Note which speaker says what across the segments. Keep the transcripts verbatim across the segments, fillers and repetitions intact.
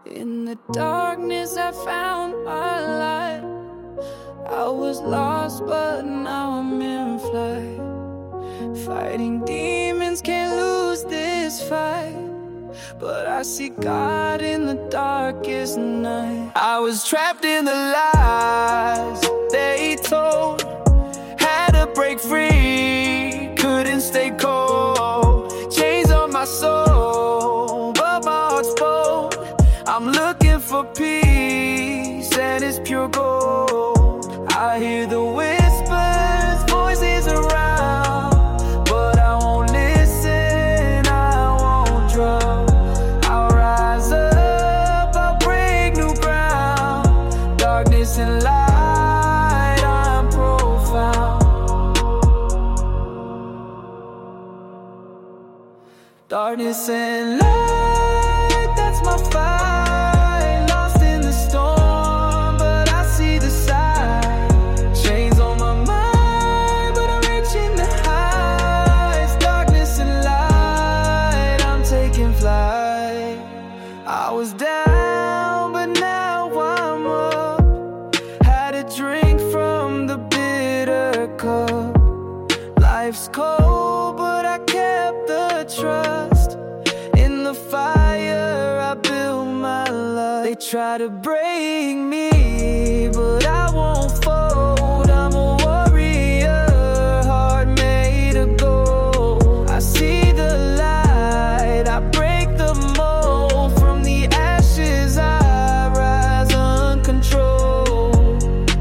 Speaker 1: In the darkness I found my light. I was lost but now I'm in flight. Fighting demons, can't lose this fight. But I see God in the darkest night. I was trapped in the lies they told. Had to break free, couldn't stay cold. Chains on my soul, but my heart's bold. I'm looking for peace and it's pure gold. I hear the whispers, voices around, but I won't listen, I won't drown. I'll rise up, I'll break new ground. Darkness and light, I'm profound. Darkness and light, that's my fight. Lost in the storm, but I see the side. Chains on my mind, but I'm reaching the heights. Darkness and light, I'm taking flight. I was down, but now I'm up. Had a drink from the bitter cup. Life's cold, but I kept the trust. In the fire, I built my life. They try to break me, but I won't fold. I'm a warrior, heart made of gold. I see the light, I break the mold. From the ashes, I rise uncontrolled.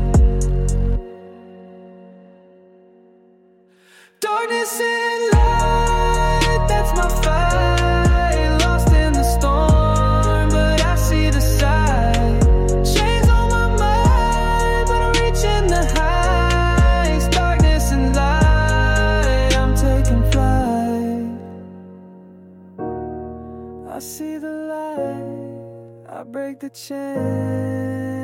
Speaker 1: Darkness and light, that's my fight. Lost in the storm, but I see the side. Chains on my mind, but I'm reaching the heights. Darkness and light, I'm taking flight. I see the light, I break the chains.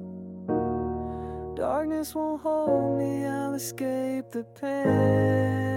Speaker 1: Darkness won't hold me, I'll escape the pain.